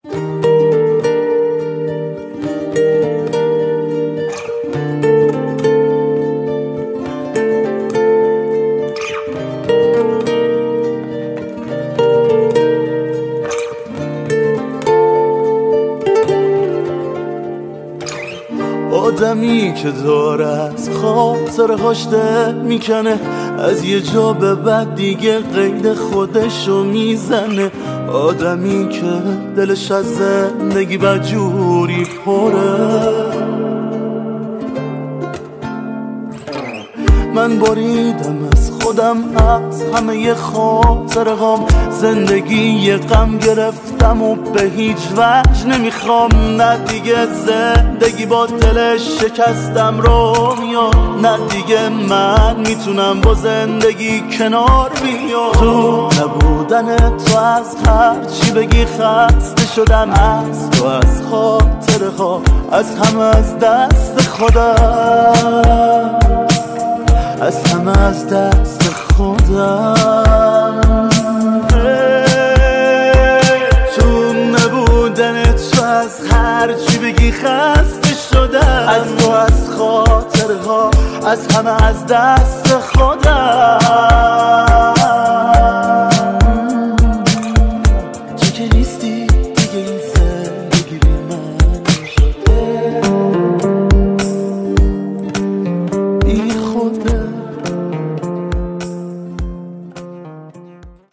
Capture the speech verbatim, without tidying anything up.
آدمی که داره از خاطرهاش دل میکنه، از یه جا به بعد دیگه قید خودشو میزنه. آدمی که دلش از زندگی بدجوری پره. من بریدم از خودم از همه خاطرهام، زندگی یه غم گرفتم و به هیچ وجه نمیخوام. نه دیگه زندگی با دلش شکستم رو میاد، نه دیگه من میتونم با زندگی کنار بیام. تو نبودن تو از هر چی بگی خسته شدم، از تو، از خاطره ها، از همه، از دست خودم، از همه، از دست خودم. تو نبودن تو از هر چی بگی خسته شدم، از تو، از خاطرها، از همه، از دست خودم.